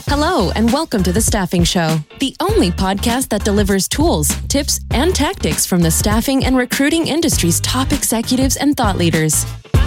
Hello, and welcome to The Staffing Show, the only podcast that delivers tools, tips, and tactics from the staffing and recruiting industry's top executives and thought leaders.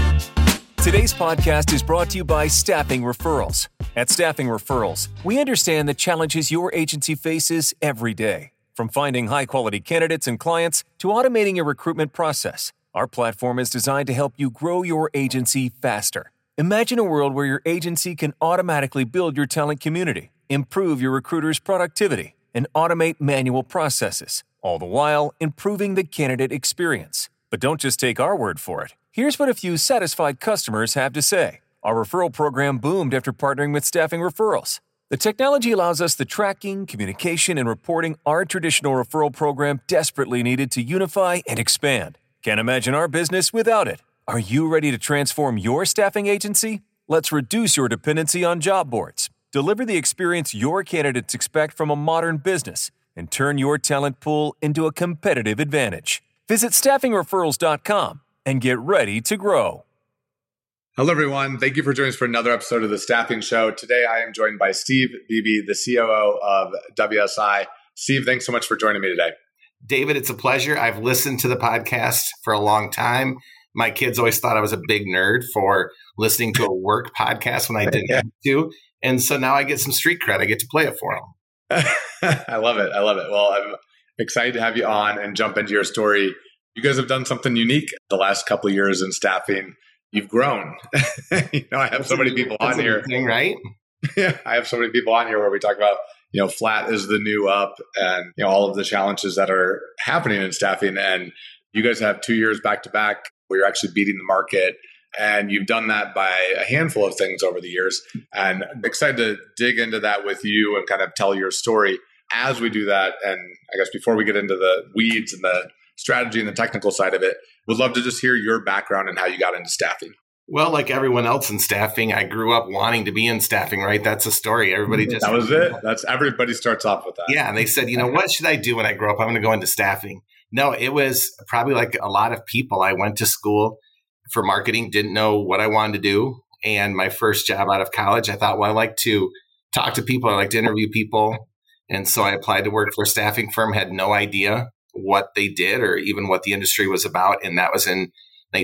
Today's podcast is brought to you by Staffing Referrals. At Staffing Referrals, we understand the challenges your agency faces every day. From finding high-quality candidates and clients to automating your recruitment process, our platform is designed to help you grow your agency faster. Imagine a world where your agency can automatically build your talent community, improve your recruiters' productivity, and automate manual processes, all the while improving the candidate experience. But don't just take our word for it. Here's what a few satisfied customers have to say. Our referral program boomed after partnering with Staffing Referrals. The technology allows us the tracking, communication, and reporting our traditional referral program desperately needed to unify and expand. Can't imagine our business without it. Are you ready to transform your staffing agency? Let's reduce your dependency on job boards, deliver the experience your candidates expect from a modern business, and turn your talent pool into a competitive advantage. Visit staffingreferrals.com and get ready to grow. Hello, everyone. Thank you for joining us for another episode of The Staffing Show. Today, I am joined by Steve Beebe, the COO of WSI. Steve, thanks so much for joining me today. David, it's a pleasure. I've listened to the podcast for a long time. My kids always thought I was a big nerd for listening to a work podcast when I didn't have to. And so now I get some street cred. I get to play it for them. I love it. Well, I'm excited to have you on and jump into your story. You guys have done something unique the last couple of years in staffing. You've grown. I have so many people on here. Thing, right? Yeah, I have so many people on here where we talk about, flat is the new up and, all of the challenges that are happening in staffing. And you guys have 2 years back to back where you're actually beating the market. And you've done that by a handful of things over the years. And I'm excited to dig into that with you and kind of tell your story as we do that. And I guess before we get into the weeds and the strategy and the technical side of it, would love to just hear your background and how you got into staffing. Well, like everyone else in staffing, I grew up wanting to be in staffing, right? That's a story. Everybody just... That was it. Everybody starts off with that. Yeah. And they said, what should I do when I grow up? I'm going to go into staffing. No, it was probably like a lot of people. I went to school for marketing, didn't know what I wanted to do. And my first job out of college, I thought, I like to talk to people. I like to interview people. And so I applied to work for a staffing firm, had no idea what they did or even what the industry was about. And that was in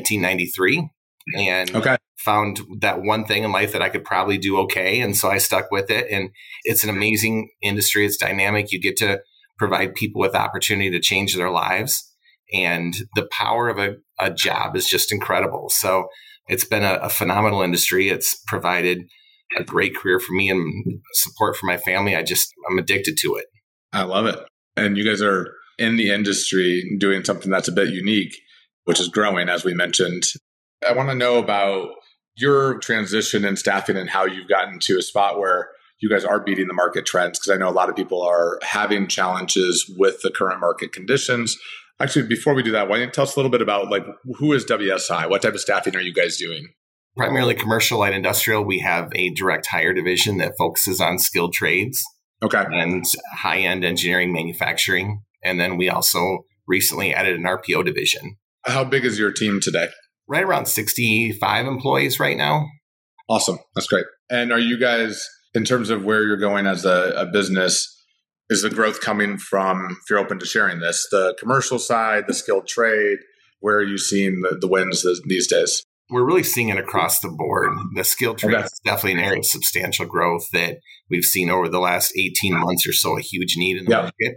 1993. And found that one thing in life that I could probably do okay. And so I stuck with it. And it's an amazing industry. It's dynamic. You get to provide people with opportunity to change their lives. And the power of a job is just incredible. So it's been a phenomenal industry. It's provided a great career for me and support for my family. I'm addicted to it. I love it. And you guys are in the industry doing something that's a bit unique, which is growing, as we mentioned. I want to know about your transition in staffing and how you've gotten to a spot where you guys are beating the market trends, because I know a lot of people are having challenges with the current market conditions. Actually, before we do that, why don't you tell us a little bit about who is WSI? What type of staffing are you guys doing? Primarily commercial, light industrial. We have a direct hire division that focuses on skilled trades and high-end engineering manufacturing. And then we also recently added an RPO division. How big is your team today? Right around 65 employees right now. Awesome. That's great. And are you guys, in terms of where you're going as a business, is the growth coming from, if you're open to sharing this, the commercial side, the skilled trade? Where are you seeing the wins these days? We're really seeing it across the board. The skilled trade is definitely an area of substantial growth that we've seen over the last 18 months or so, a huge need in the market.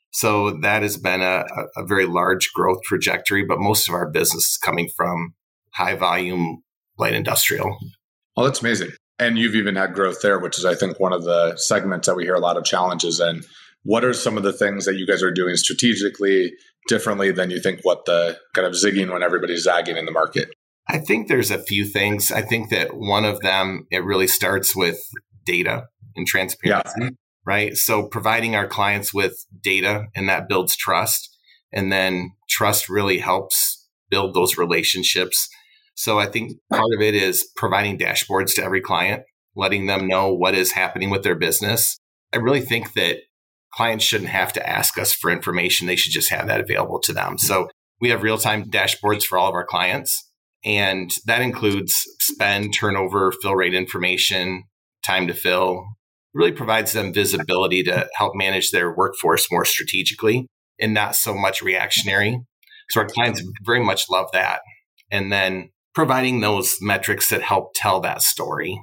So that has been a very large growth trajectory, but most of our business is coming from high volume light industrial. Oh, that's amazing. And you've even had growth there, which is, I think, one of the segments that we hear a lot of challenges in. What are some of the things that you guys are doing strategically differently than you think what the kind of zigging when everybody's zagging in the market? I think there's a few things. I think that one of them, it really starts with data and transparency, right? So providing our clients with data, and that builds trust. And then trust really helps build those relationships. So I think part of it is providing dashboards to every client, letting them know what is happening with their business. I really think that clients shouldn't have to ask us for information. They should just have that available to them. So we have real-time dashboards for all of our clients. And that includes spend, turnover, fill rate information, time to fill, really provides them visibility to help manage their workforce more strategically and not so much reactionary. So our clients very much love that. And then providing those metrics that help tell that story.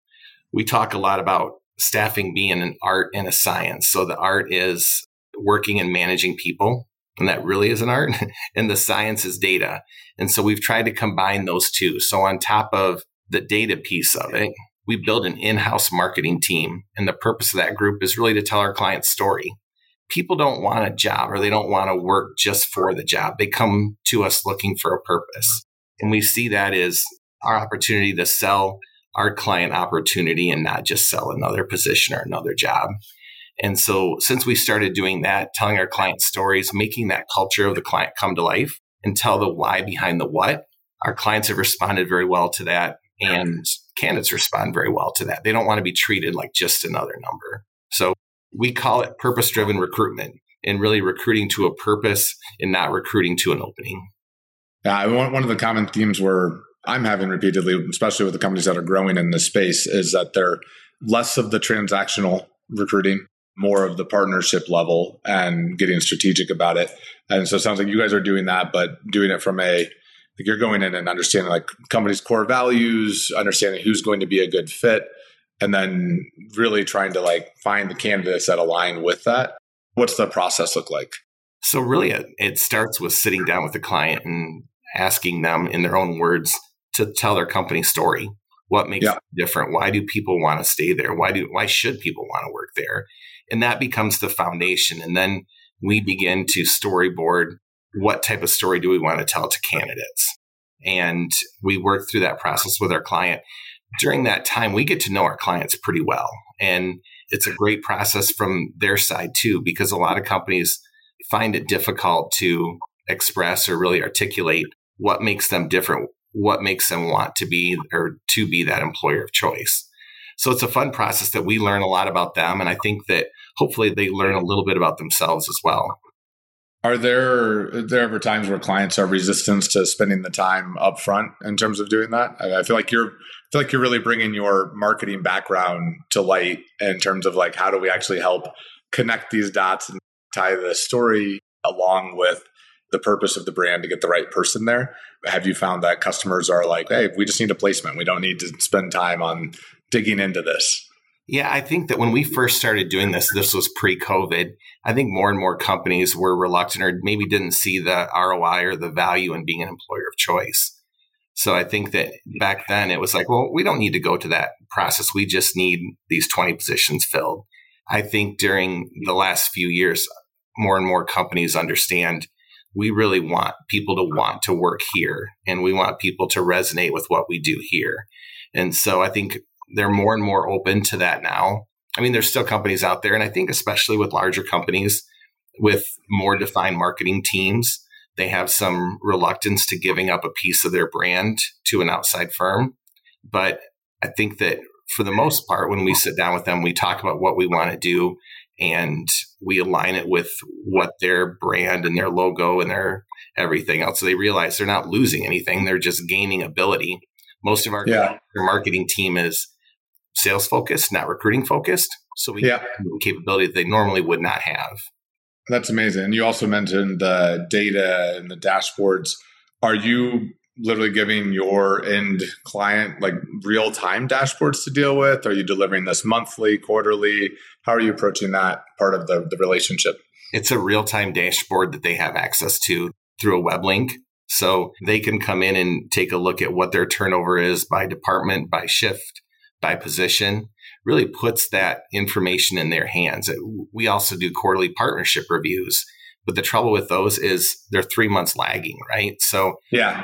We talk a lot about staffing being an art and a science. So the art is working and managing people, and that really is an art. And the science is data. And so we've tried to combine those two. So on top of the data piece of it, we build an in-house marketing team. And the purpose of that group is really to tell our client's story. People don't want a job, or they don't want to work just for the job. They come to us looking for a purpose. And we see that as our opportunity to sell our client opportunity and not just sell another position or another job. And so since we started doing that, telling our client stories, making that culture of the client come to life and tell the why behind the what, our clients have responded very well to that, and candidates respond very well to that. They don't want to be treated like just another number. So we call it purpose-driven recruitment, and really recruiting to a purpose and not recruiting to an opening. Yeah, one of the common themes I'm having repeatedly, especially with the companies that are growing in this space, is that they're less of the transactional recruiting, more of the partnership level and getting strategic about it. And so it sounds like you guys are doing that, but doing it from you're going in and understanding like company's core values, understanding who's going to be a good fit, and then really trying to like find the candidates that align with that. What's the process look like? So really it starts with sitting down with the client and asking them in their own words to tell their company story. What makes it different? Why do people want to stay there? Why should people want to work there? And that becomes the foundation. And then we begin to storyboard what type of story do we want to tell to candidates. And we work through that process with our client. During that time, we get to know our clients pretty well. And it's a great process from their side too, because a lot of companies find it difficult to express or really articulate what makes them different, what makes them want to be that employer of choice. So it's a fun process that we learn a lot about them. And I think that hopefully they learn a little bit about themselves as well. Are there ever times where clients are resistant to spending the time up front in terms of doing that? I feel like you're really bringing your marketing background to light in terms of like, how do we actually help connect these dots and tie the story along with the purpose of the brand to get the right person there? Have you found that customers are like, hey, we just need a placement. We don't need to spend time on digging into this? Yeah, I think that when we first started doing this was pre-COVID. I think more and more companies were reluctant or maybe didn't see the ROI or the value in being an employer of choice. So I think that back then it was like, well, we don't need to go to that process. We just need these 20 positions filled. I think during the last few years, more and more companies understand we really want people to want to work here, and we want people to resonate with what we do here. And so I think they're more and more open to that now. I mean, there's still companies out there, and I think especially with larger companies with more defined marketing teams, they have some reluctance to giving up a piece of their brand to an outside firm. But I think that for the most part, when we sit down with them, we talk about what we want to do, and we align it with what their brand and their logo and their everything else. So they realize they're not losing anything. They're just gaining ability. Most of our marketing team is sales focused, not recruiting focused. So we have capability that they normally would not have. That's amazing. And you also mentioned the data and the dashboards. Are you literally giving your end client like real-time dashboards to deal with? Are you delivering this monthly, quarterly? How are you approaching that part of the relationship? It's a real-time dashboard that they have access to through a web link. So they can come in and take a look at what their turnover is by department, by shift, by position. Really puts that information in their hands. We also do quarterly partnership reviews. But the trouble with those is they're 3 months lagging, right? So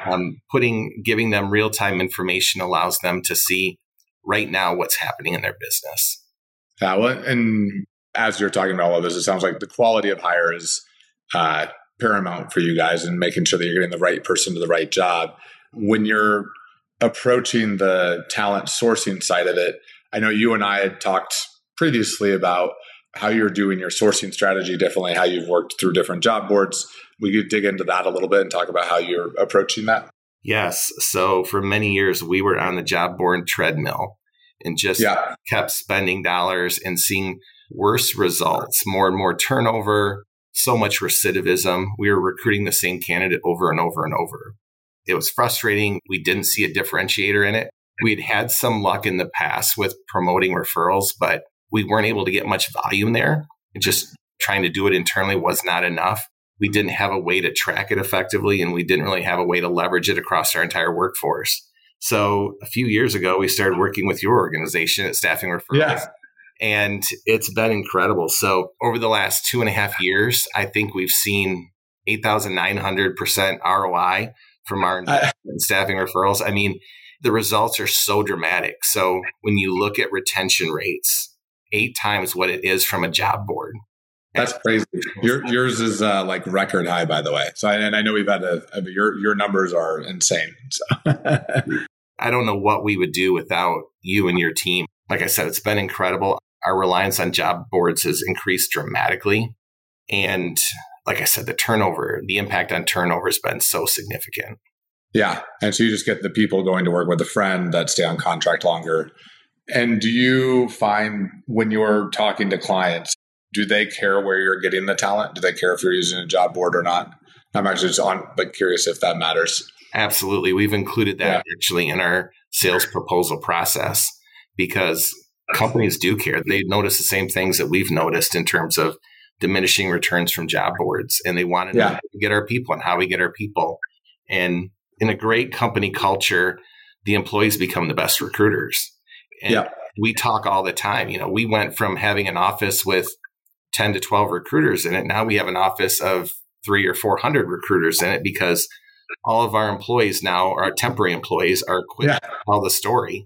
giving them real-time information allows them to see right now what's happening in their business. Yeah, well, and as you're talking about all of this, it sounds like the quality of hire is paramount for you guys and making sure that you're getting the right person to the right job. When you're approaching the talent sourcing side of it, I know you and I had talked previously about how you're doing your sourcing strategy differently, how you've worked through different job boards. We could dig into that a little bit and talk about how you're approaching that. Yes. So for many years, we were on the job board treadmill. and just kept spending dollars and seeing worse results, more and more turnover, so much recidivism. We were recruiting the same candidate over and over and over. It was frustrating. We didn't see a differentiator in it. We'd had some luck in the past with promoting referrals, but we weren't able to get much volume there. Just trying to do it internally was not enough. We didn't have a way to track it effectively, and we didn't really have a way to leverage it across our entire workforce. So a few years ago, we started working with your organization at Staffing Referrals, and it's been incredible. So over the last 2.5 years, I think we've seen 8,900% ROI from our Staffing Referrals. I mean, the results are so dramatic. So when you look at retention rates, 8 times what it is from a job board. That's crazy. Yours is like record high, by the way. So, and I know we've had your numbers are insane. So. I don't know what we would do without you and your team. Like I said, it's been incredible. Our reliance on job boards has increased dramatically. And like I said, the impact on turnover has been so significant. Yeah. And so you just get the people going to work with a friend that stay on contract longer. And do you find when you're talking to clients, do they care where you're getting the talent? Do they care if you're using a job board or not? I'm actually just but curious if that matters. Absolutely. We've included that actually in our sales proposal process because companies do care. They notice the same things that we've noticed in terms of diminishing returns from job boards. And they want to know how we get our people and how we get our people. And in a great company culture, the employees become the best recruiters. And we talk all the time. You know, we went from having an office with 10 to 12 recruiters in it. Now we have an office of 300 or 400 recruiters in it because all of our employees now, our temporary employees, are equipped to tell the story.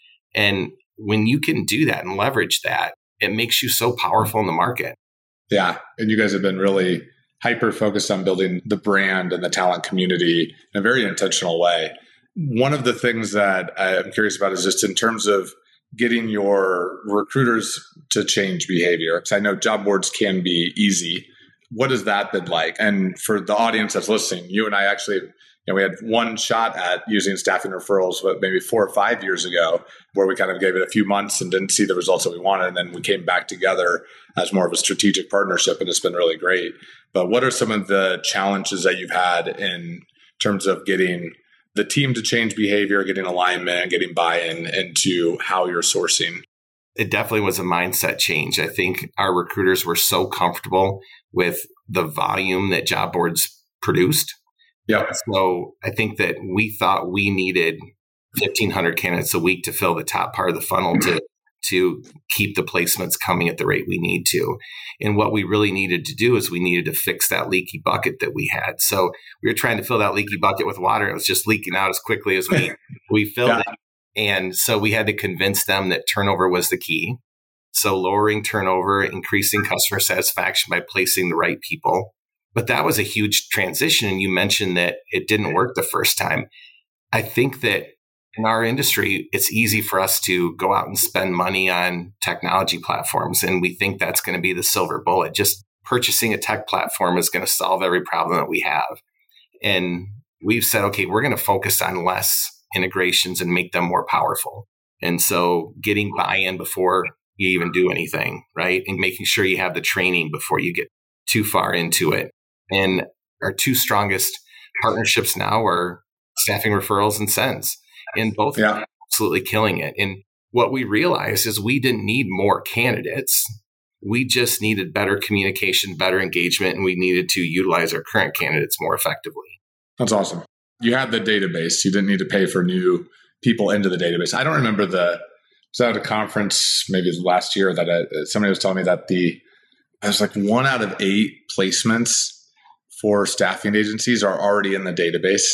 And when you can do that and leverage that, it makes you so powerful in the market. Yeah. And you guys have been really hyper focused on building the brand and the talent community in a very intentional way. One of the things that I'm curious about is just in terms of getting your recruiters to change behavior. Because I know job boards can be easy. What has that been like? And for the audience that's listening, you and I actually, we had one shot at using Staffing Referrals, maybe 4 or 5 years ago, where we kind of gave it a few months and didn't see the results that we wanted. And then we came back together as more of a strategic partnership, and it's been really great. But what are some of the challenges that you've had in terms of getting the team to change behavior, getting alignment, getting buy-in into how you're sourcing? It definitely was a mindset change. I think our recruiters were so comfortable with the volume that job boards produced. Yeah. So I think that we thought we needed 1,500 candidates a week to fill the top part of the funnel to keep the placements coming at the rate we need to. And what we really needed to do is we needed to fix that leaky bucket that we had. So we were trying to fill that leaky bucket with water. It was just leaking out as quickly as we filled it. And so we had to convince them that turnover was the key. So lowering turnover, increasing customer satisfaction by placing the right people. But that was a huge transition. And you mentioned that it didn't work the first time. I think that in our industry, it's easy for us to go out and spend money on technology platforms. And we think that's going to be the silver bullet. Just purchasing a tech platform is going to solve every problem that we have. And we've said, okay, we're going to focus on less integrations and make them more powerful. And so getting buy-in before you even do anything, right? And making sure you have the training before you get too far into it. And our 2 strongest partnerships now are Staffing Referrals and Sens. And both are absolutely killing it. And what we realized is we didn't need more candidates. We just needed better communication, better engagement, and we needed to utilize our current candidates more effectively. That's awesome. You had the database. You didn't need to pay for new people into the database. I don't remember I was at a conference maybe last year that somebody was telling me that it was like 1 out of 8 placements for staffing agencies are already in the database.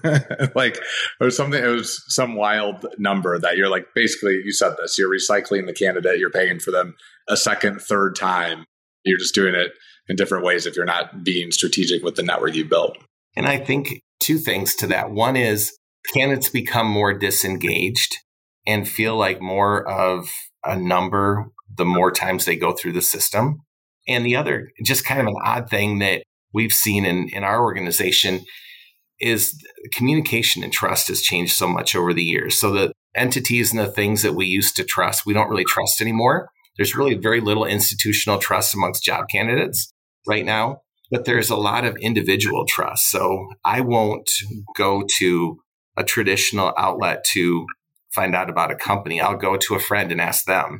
Like it was some wild number that you're like, basically you said this, you're recycling the candidate, you're paying for them a second, third time. You're just doing it in different ways if you're not being strategic with the network you built. And I think 2 things to that. One is candidates become more disengaged and feel like more of a number the more times they go through the system. And the other, just kind of an odd thing that we've seen in our organization is communication and trust has changed so much over the years. So that entities and the things that we used to trust, we don't really trust anymore. There's really very little institutional trust amongst job candidates right now, but there's a lot of individual trust. So I won't go to a traditional outlet to find out about a company. I'll go to a friend and ask them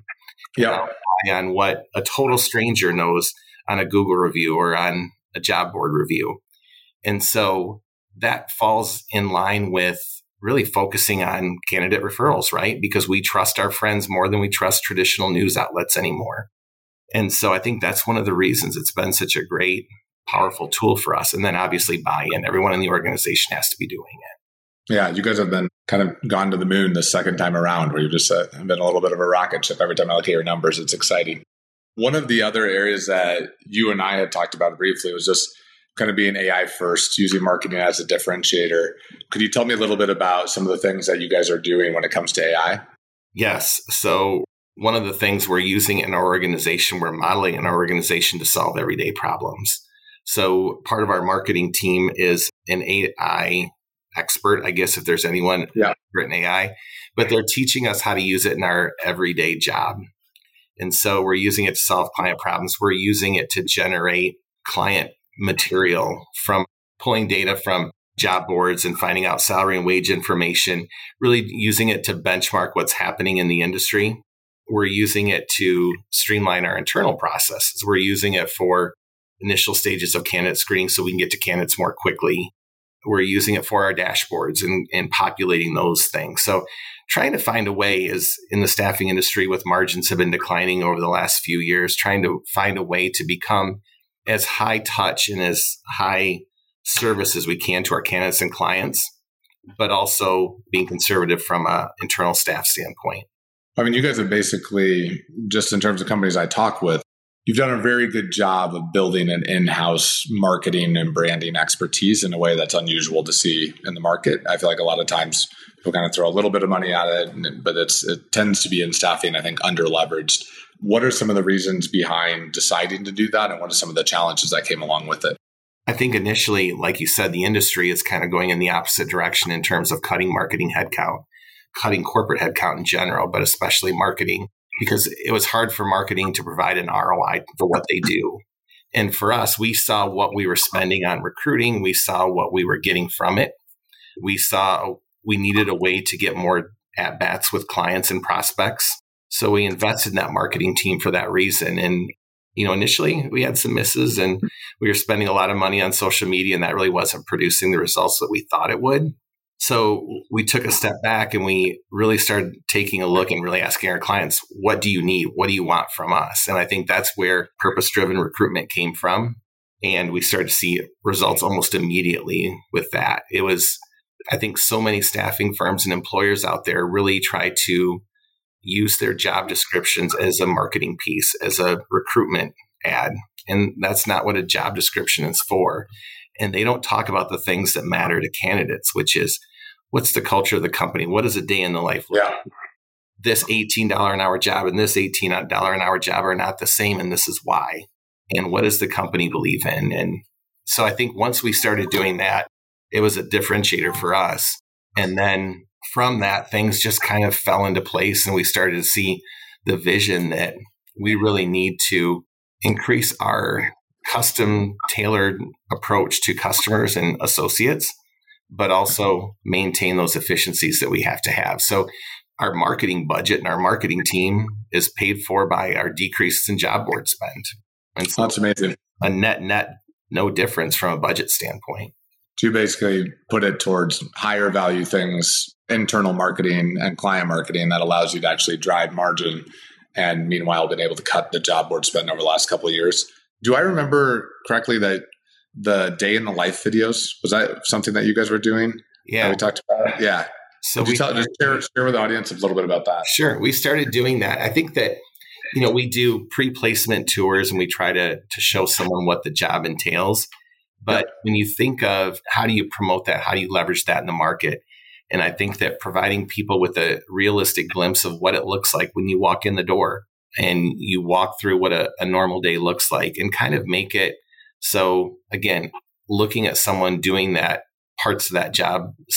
on what a total stranger knows on a Google review or on a job board review. And so that falls in line with really focusing on candidate referrals, right? Because we trust our friends more than we trust traditional news outlets anymore. And so I think that's one of the reasons it's been such a great, powerful tool for us. And then obviously buy-in. Everyone in the organization has to be doing it. Yeah, you guys have been kind of gone to the moon the second time around, where you've just been a little bit of a rocket ship. Every time I look at your numbers, it's exciting. One of the other areas that you and I had talked about briefly was just kind of being AI first, using marketing as a differentiator. Could you tell me a little bit about some of the things that you guys are doing when it comes to AI? Yes. So one of the things we're using in our organization, we're modeling in our organization to solve everyday problems. So part of our marketing team is an AI expert, I guess, if there's anyone expert in AI, but they're teaching us how to use it in our everyday job. And so we're using it to solve client problems. We're using it to generate client material from pulling data from job boards and finding out salary and wage information, really using it to benchmark what's happening in the industry. We're using it to streamline our internal processes. We're using it for initial stages of candidate screening so we can get to candidates more quickly. We're using it for our dashboards and populating those things. So trying to find a way is in the staffing industry with margins have been declining over the last few years, trying to find a way to become as high touch and as high service as we can to our candidates and clients, but also being conservative from an internal staff standpoint. I mean, you guys have basically, just in terms of companies I talk with, you've done a very good job of building an in-house marketing and branding expertise in a way that's unusual to see in the market. I feel like a lot of times people kind of throw a little bit of money at it, but it tends to be in staffing, I think, under-leveraged. What are some of the reasons behind deciding to do that? And what are some of the challenges that came along with it? I think initially, like you said, the industry is kind of going in the opposite direction in terms of cutting marketing headcount, cutting corporate headcount in general, but especially marketing, because it was hard for marketing to provide an ROI for what they do. And for us, we saw what we were spending on recruiting. We saw what we were getting from it. We saw we needed a way to get more at-bats with clients and prospects. So we invested in that marketing team for that reason. And, initially we had some misses and we were spending a lot of money on social media and that really wasn't producing the results that we thought it would. So we took a step back and we really started taking a look and really asking our clients, what do you need? What do you want from us? And I think that's where purpose-driven recruitment came from. And we started to see results almost immediately with that. It was, I think so many staffing firms and employers out there really try to use their job descriptions as a marketing piece, as a recruitment ad. And that's not what a job description is for. And they don't talk about the things that matter to candidates, which is what's the culture of the company? What does a day in the life look like? This $18 an hour job and this $18 an hour job are not the same, and this is why. And what does the company believe in? And so I think once we started doing that, it was a differentiator for us. And then from that, things just kind of fell into place, and we started to see the vision that we really need to increase our custom tailored approach to customers and associates, but also maintain those efficiencies that we have to have. So our marketing budget and our marketing team is paid for by our decreases in job board spend. And so that's amazing. A net, no difference from a budget standpoint. To basically put it towards higher value things, internal marketing and client marketing that allows you to actually drive margin, and meanwhile been able to cut the job board spend over the last couple of years. Do I remember correctly that the day in the life videos, was that something that you guys were doing? Yeah. We talked about it? Yeah. So just share with the audience a little bit about that. Sure. We started doing that. I think that, we do pre-placement tours and we try to show someone what the job entails. But when you think of how do you promote that, how do you leverage that in the market? And I think that providing people with a realistic glimpse of what it looks like when you walk in the door and you walk through what a normal day looks like, and kind of make it so, again, looking at someone doing that, parts of that job, saying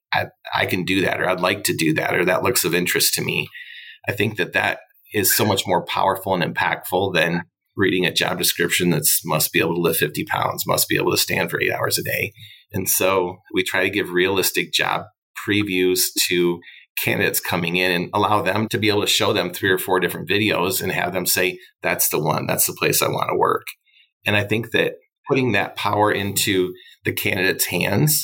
I can do that, or I'd like to do that, or that looks of interest to me. I think that is so much more powerful and impactful than reading a job description that's must be able to lift 50 pounds, must be able to stand for 8 hours a day. And so we try to give realistic job previews to candidates coming in and allow them to be able to show them 3 or 4 different videos and have them say, that's the one, that's the place I want to work. And I think that putting that power into the candidate's hands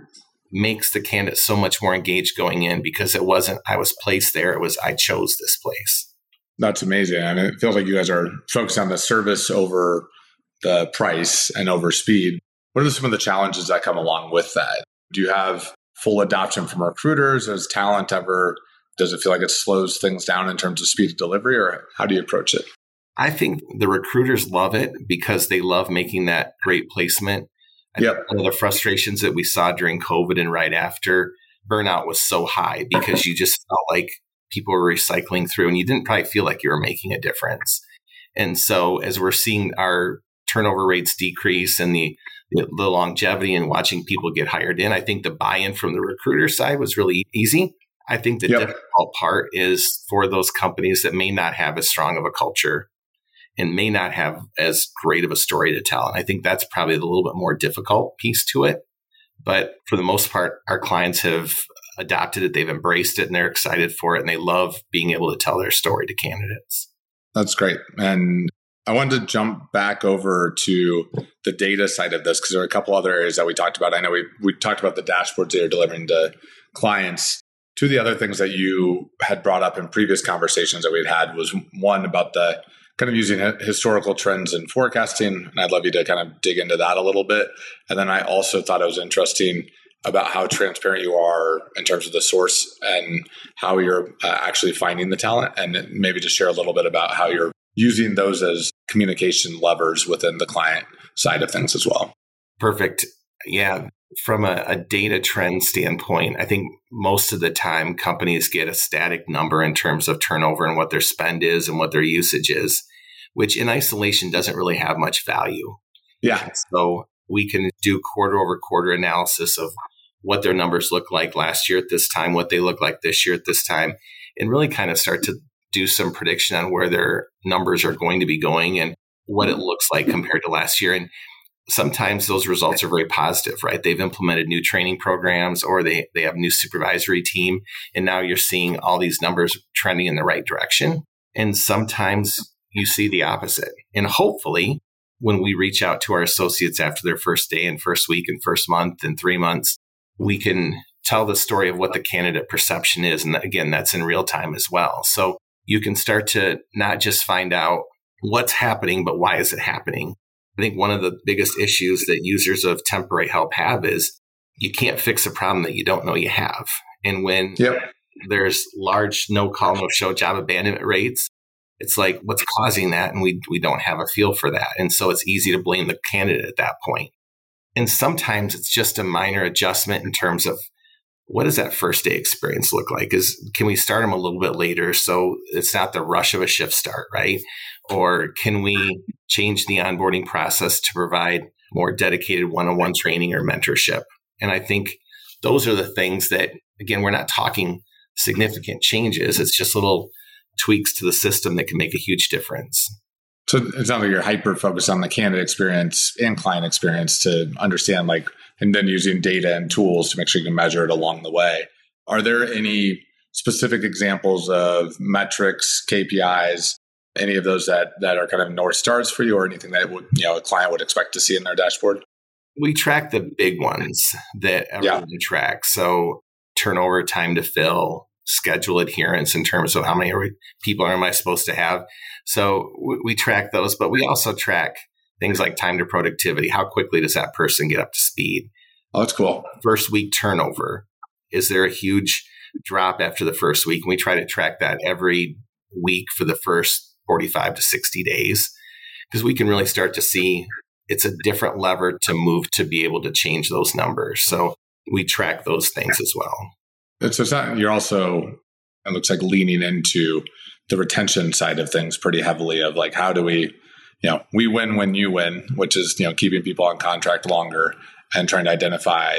makes the candidate so much more engaged going in, because it wasn't, I was placed there. It was, I chose this place. That's amazing. I mean, it feels like you guys are focused on the service over the price and over speed. What are some of the challenges that come along with that? Do you have full adoption from recruiters? Does talent ever, does it feel like it slows things down in terms of speed of delivery, or how do you approach it? I think the recruiters love it because they love making that great placement. Yep. One of the frustrations that we saw during COVID and right after, burnout was so high because you just felt like people were recycling through and you didn't probably feel like you were making a difference. And so as we're seeing our turnover rates decrease and the longevity and watching people get hired in, I think the buy-in from the recruiter side was really easy. I think the difficult part is for those companies that may not have as strong of a culture and may not have as great of a story to tell. And I think that's probably the little bit more difficult piece to it. But for the most part, our clients have adopted it, they've embraced it, and they're excited for it. And they love being able to tell their story to candidates. That's great. And I wanted to jump back over to the data side of this, because there are a couple other areas that we talked about. I know we talked about the dashboards that you're delivering to clients. Two of the other things that you had brought up in previous conversations that we'd had was one about the kind of using historical trends in forecasting. And I'd love you to kind of dig into that a little bit. And then I also thought it was interesting about how transparent you are in terms of the source and how you're actually finding the talent, and maybe just share a little bit about how you're using those as communication levers within the client side of things as well. Perfect. Yeah. From a data trend standpoint, I think most of the time companies get a static number in terms of turnover and what their spend is and what their usage is, which in isolation doesn't really have much value. Yeah. So we can do quarter over quarter analysis of what their numbers look like last year at this time, what they look like this year at this time, and really kind of start to do some prediction on where their numbers are going to be going and what it looks like compared to last year. And sometimes those results are very positive, right? They've implemented new training programs, or they have a new supervisory team. And now you're seeing all these numbers trending in the right direction. And sometimes you see the opposite. And hopefully when we reach out to our associates after their first day and first week and first month and 3 months, we can tell the story of what the candidate perception is. And again, that's in real time as well. So you can start to not just find out what's happening, but why is it happening? I think one of the biggest issues that users of temporary help have is you can't fix a problem that you don't know you have. And when there's large no-call, no-show job abandonment rates, it's like, what's causing that? And we don't have a feel for that. And so it's easy to blame the candidate at that point. And sometimes it's just a minor adjustment in terms of what does that first day experience look like? Can we start them a little bit later so it's not the rush of a shift start, right? Or can we change the onboarding process to provide more dedicated one-on-one training or mentorship? And I think those are the things that, again, we're not talking significant changes. It's just little tweaks to the system that can make a huge difference. So it sounds like you're hyper-focused on the candidate experience and client experience to understand, and then using data and tools to make sure you can measure it along the way. Are there any specific examples of metrics, KPIs, any of those that are kind of North Stars for you, or anything that a client would expect to see in their dashboard? We track the big ones that everyone tracks. So turnover, time to fill, schedule adherence in terms of how many people am I supposed to have. So we track those, but we also track things like time to productivity. How quickly does that person get up to speed? Oh, that's cool. First week turnover. Is there a huge drop after the first week? And we try to track that every week for the first 45 to 60 days, because we can really start to see it's a different lever to move to be able to change those numbers. So we track those things as well. So it's not, you're also, it looks like, leaning into the retention side of things pretty heavily of how do we, we win when you win, which is, keeping people on contract longer and trying to identify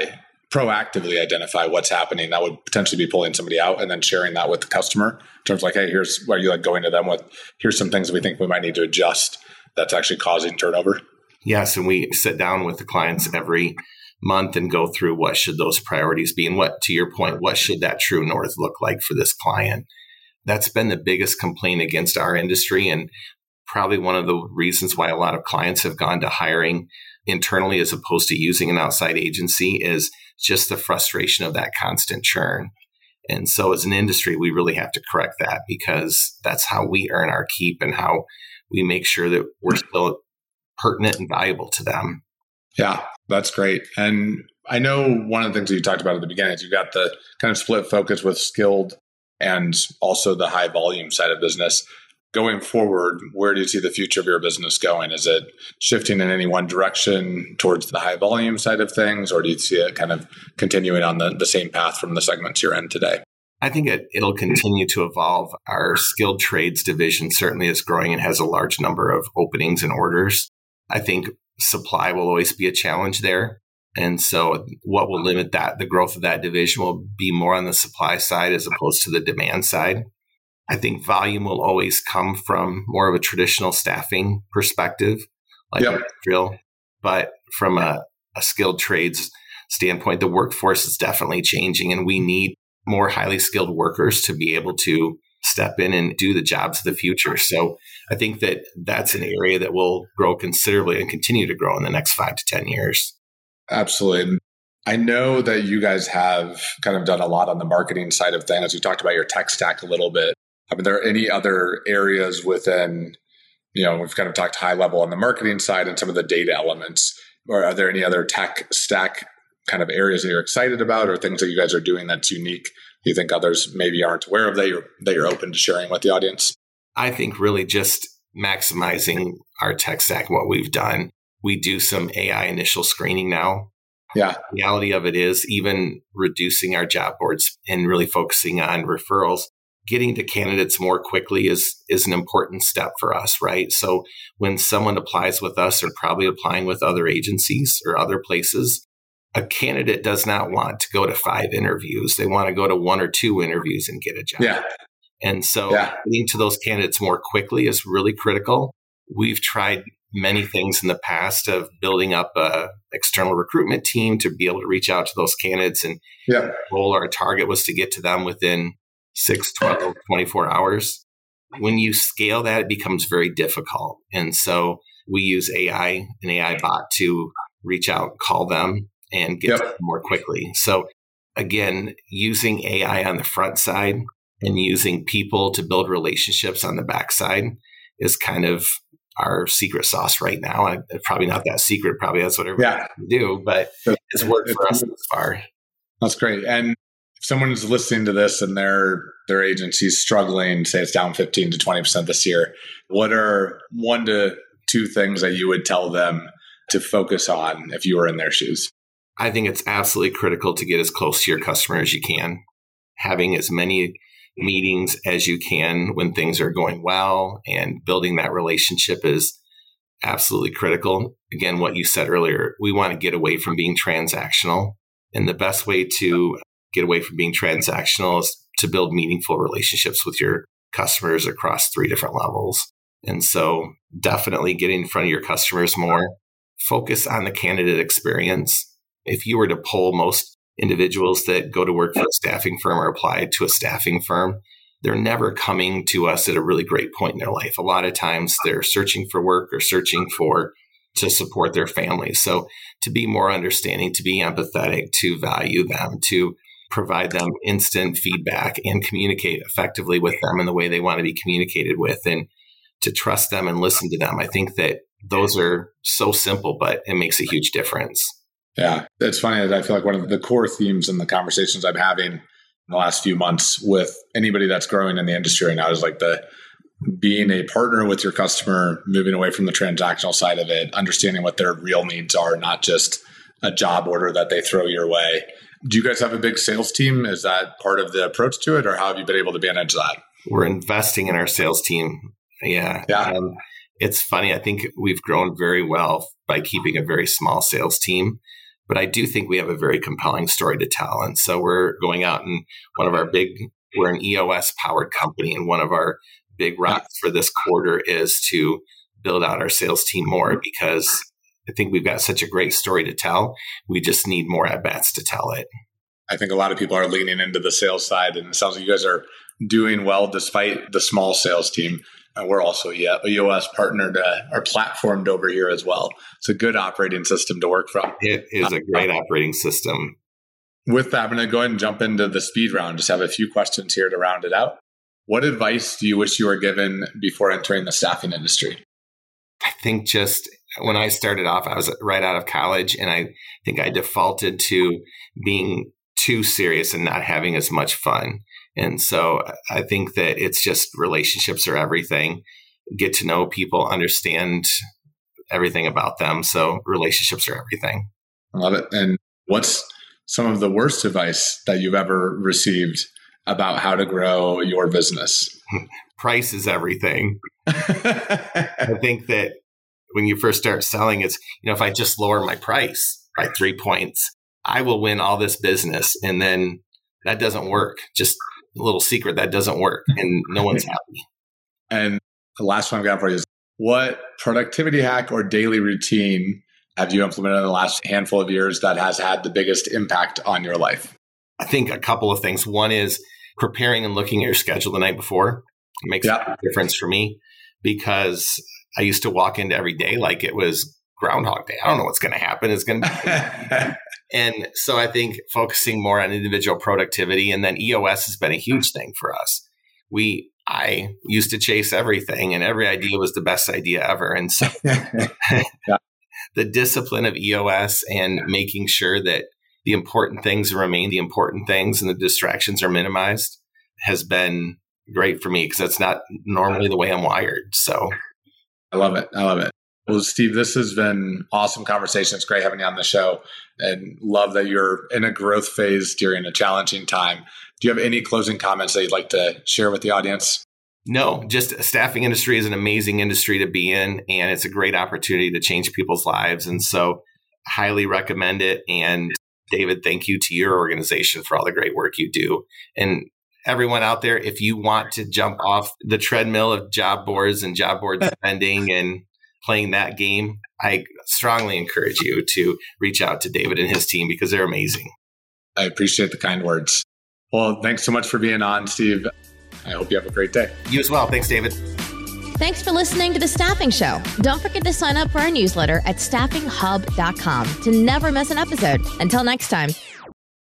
proactively identify what's happening that would potentially be pulling somebody out and then sharing that with the customer in terms of like, hey, here's what you like going to them with, here's some things we think we might need to adjust that's actually causing turnover? Yes. And we sit down with the clients every month and go through what should those priorities be. And what, to your point, what should that true north look like for this client? That's been the biggest complaint against our industry. And probably one of the reasons why a lot of clients have gone to hiring internally as opposed to using an outside agency is just the frustration of that constant churn. And so as an industry, we really have to correct that, because that's how we earn our keep and how we make sure that we're still pertinent and valuable to them. Yeah, that's great. And I know one of the things that you talked about at the beginning is you've got the kind of split focus with skilled and also the high volume side of business. Going forward, where do you see the future of your business going? Is it shifting in any one direction towards the high volume side of things, or do you see it kind of continuing on the same path from the segments you're in today? I think it'll continue to evolve. Our skilled trades division certainly is growing and has a large number of openings and orders. I think supply will always be a challenge there. And so what will limit that, the growth of that division, will be more on the supply side as opposed to the demand side. I think volume will always come from more of a traditional staffing perspective, like industrial. But from a skilled trades standpoint, the workforce is definitely changing, and we need more highly skilled workers to be able to step in and do the jobs of the future. So I think that that's an area that will grow considerably and continue to grow in the next 5 to 10 years. Absolutely. I know that you guys have kind of done a lot on the marketing side of things. You talked about your tech stack a little bit. I mean, there are any other areas within, we've kind of talked high level on the marketing side and some of the data elements, or are there any other tech stack kind of areas that you're excited about, or things that you guys are doing that's unique you think others maybe aren't aware of that you're open to sharing with the audience? I think really just maximizing our tech stack, what we've done. We do some AI initial screening now. Yeah. The reality of it is even reducing our job boards and really focusing on referrals. Getting to candidates more quickly is an important step for us, right? So when someone applies with us, they're probably applying with other agencies or other places. A candidate does not want to go to 5 interviews. They want to go to 1 or 2 interviews and get a job. Yeah. And so getting to those candidates more quickly is really critical. We've tried many things in the past of building up a external recruitment team to be able to reach out to those candidates. And our target was to get to them within 6, 12, 24 hours. When you scale that, it becomes very difficult. And so we use AI, an AI bot, to reach out, call them, and get to them more quickly. So again, using AI on the front side and using people to build relationships on the back side is kind of our secret sauce right now. And probably not that secret, probably that's what everybody can do, but it's worked for us thus far. That's great. And if someone's listening to this and their agency's struggling, say it's down 15 to 20% this year, what are 1 to 2 things that you would tell them to focus on if you were in their shoes? I think it's absolutely critical to get as close to your customer as you can. Having as many meetings as you can when things are going well and building that relationship is absolutely critical. Again, what you said earlier, we want to get away from being transactional. And the best way to get away from being transactional is to build meaningful relationships with your customers across 3 different levels. And so definitely getting in front of your customers more, focus on the candidate experience. If you were to poll most individuals that go to work for a staffing firm or apply to a staffing firm, they're never coming to us at a really great point in their life. A lot of times they're searching for work or searching to support their families. So to be more understanding, to be empathetic, to value them, to provide them instant feedback and communicate effectively with them in the way they want to be communicated with, and to trust them and listen to them. I think that those are so simple, but it makes a huge difference. Yeah. It's funny that I feel like one of the core themes in the conversations I'm having in the last few months with anybody that's growing in the industry right now is like the being a partner with your customer, moving away from the transactional side of it, understanding what their real needs are, not just a job order that they throw your way. Do you guys have a big sales team? Is that part of the approach to it, or how have you been able to manage that? We're investing in our sales team. Yeah. It's funny. I think we've grown very well by keeping a very small sales team. But I do think we have a very compelling story to tell. And so we're going out and we're an EOS powered company. And one of our big rocks for this quarter is to build out our sales team more, because I think we've got such a great story to tell. We just need more at-bats to tell it. I think a lot of people are leaning into the sales side, and it sounds like you guys are doing well despite the small sales team. We're also EOS partnered or platformed over here as well. It's a good operating system to work from. It is a great operating system. With that, I'm going to go ahead and jump into the speed round. Just have a few questions here to round it out. What advice do you wish you were given before entering the staffing industry? I think just when I started off, I was right out of college, and I think I defaulted to being too serious and not having as much fun. And so I think that it's just relationships are everything. Get to know people, understand everything about them. So relationships are everything. I love it. And what's some of the worst advice that you've ever received about how to grow your business? Price is everything. I think that when you first start selling, it's, if I just lower my price by 3 points, I will win all this business. And then that doesn't work. Just a little secret, that doesn't work, and no one's happy. And the last one I've got for you is, what productivity hack or daily routine have you implemented in the last handful of years that has had the biggest impact on your life? I think a couple of things. One is preparing and looking at your schedule the night before. It makes a difference for me, because I used to walk into every day like it was Groundhog Day. I don't know what's going to happen. It's going to be. And so I think focusing more on individual productivity, and then EOS has been a huge thing for us. I used to chase everything, and every idea was the best idea ever. And so the discipline of EOS and making sure that the important things remain the important things and the distractions are minimized has been great for me, because that's not normally the way I'm wired. So I love it. Well, Steve, this has been awesome conversation. It's great having you on the show, and love that you're in a growth phase during a challenging time. Do you have any closing comments that you'd like to share with the audience? No, just staffing industry is an amazing industry to be in, and it's a great opportunity to change people's lives. And so highly recommend it. And David, thank you to your organization for all the great work you do. And everyone out there, if you want to jump off the treadmill of job boards and job board spending and playing that game, I strongly encourage you to reach out to David and his team, because they're amazing. I appreciate the kind words. Well, thanks so much for being on, Steve. I hope you have a great day. You as well. Thanks, David. Thanks for listening to The Staffing Show. Don't forget to sign up for our newsletter at staffinghub.com to never miss an episode. Until next time.